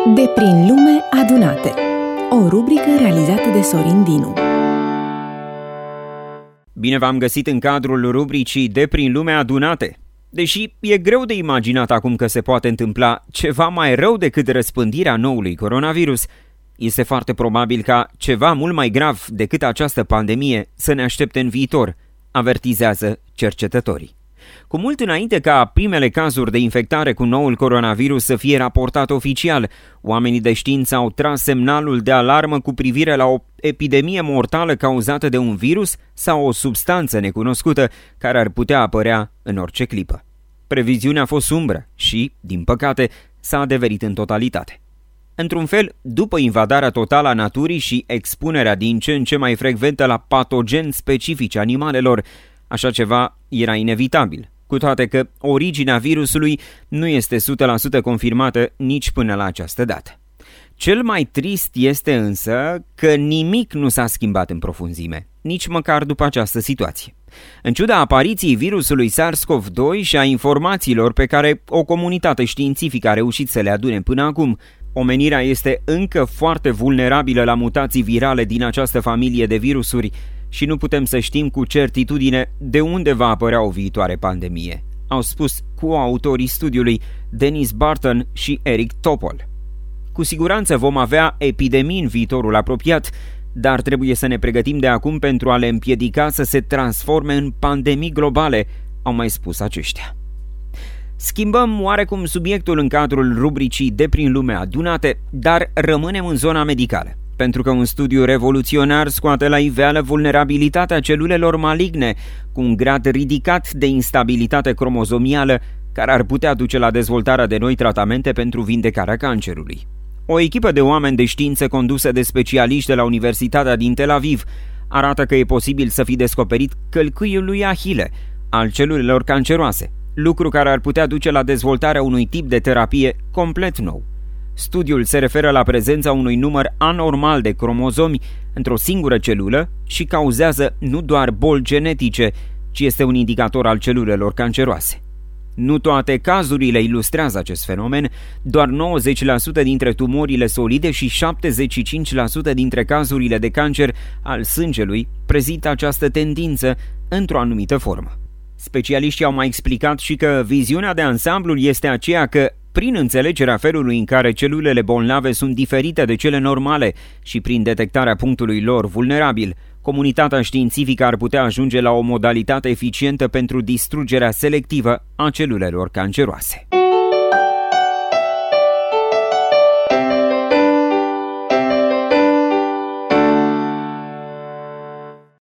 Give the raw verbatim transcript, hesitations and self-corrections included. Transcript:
De prin lume adunate. O rubrică realizată de Sorin Dinu. Bine v-am găsit în cadrul rubricii De prin lume adunate. Deși e greu de imaginat acum că se poate întâmpla ceva mai rău decât răspândirea noului coronavirus, este foarte probabil ca ceva mult mai grav decât această pandemie să ne aștepte în viitor, avertizează cercetătorii. Cu mult înainte ca primele cazuri de infectare cu noul coronavirus să fie raportat oficial, oamenii de știință au tras semnalul de alarmă cu privire la o epidemie mortală cauzată de un virus sau o substanță necunoscută care ar putea apărea în orice clipă. Previziunea a fost umbră și, din păcate, s-a adeverit în totalitate. Într-un fel, după invadarea totală a naturii și expunerea din ce în ce mai frecventă la patogeni specifici animalelor, așa ceva era inevitabil, cu toate că originea virusului nu este o sută la sută confirmată nici până la această dată. Cel mai trist este însă că nimic nu s-a schimbat în profunzime, nici măcar după această situație. În ciuda apariției virusului SARS-CoV doi și a informațiilor pe care o comunitate științifică a reușit să le adune până acum, omenirea este încă foarte vulnerabilă la mutații virale din această familie de virusuri și nu putem să știm cu certitudine de unde va apărea o viitoare pandemie, au spus coautorii studiului Dennis Barton și Eric Topol. Cu siguranță vom avea epidemii în viitorul apropiat, dar trebuie să ne pregătim de acum pentru a le împiedica să se transforme în pandemii globale, au mai spus aceștia. Schimbăm oarecum subiectul în cadrul rubricii De prin lume adunate, dar rămânem în zona medicală, pentru că un studiu revoluționar scoate la iveală vulnerabilitatea celulelor maligne cu un grad ridicat de instabilitate cromozomială care ar putea duce la dezvoltarea de noi tratamente pentru vindecarea cancerului. O echipă de oameni de știință condusă de specialiști de la Universitatea din Tel Aviv arată că e posibil să fi descoperit călcâiul lui Ahile al celulelor canceroase, lucru care ar putea duce la dezvoltarea unui tip de terapie complet nou. Studiul se referă la prezența unui număr anormal de cromozomi într-o singură celulă și cauzează nu doar boli genetice, ci este un indicator al celulelor canceroase. Nu toate cazurile ilustrează acest fenomen, doar nouăzeci la sută dintre tumorile solide și șaptezeci și cinci la sută dintre cazurile de cancer al sângelui prezintă această tendință într-o anumită formă. Specialiștii au mai explicat și că viziunea de ansamblu este aceea că, prin înțelegerea felului în care celulele bolnave sunt diferite de cele normale și prin detectarea punctului lor vulnerabil, comunitatea științifică ar putea ajunge la o modalitate eficientă pentru distrugerea selectivă a celulelor canceroase.